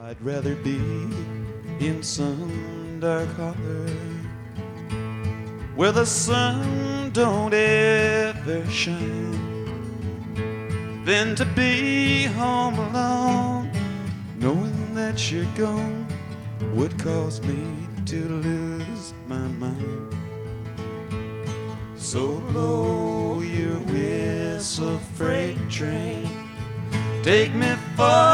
I'd rather be in some dark holler where the sun don't ever shine than to be home alone, knowing that you're gone would cause me to lose my mind. So blow your whistle, freight train, take me far